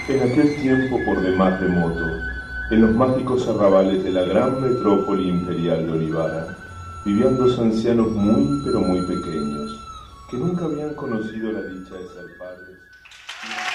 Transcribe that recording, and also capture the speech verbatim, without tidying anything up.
En aquel tiempo por demás remoto, en los mágicos arrabales de la gran metrópoli imperial de Olivara, vivían dos ancianos muy pero muy pequeños, que nunca habían conocido la dicha de ser padres.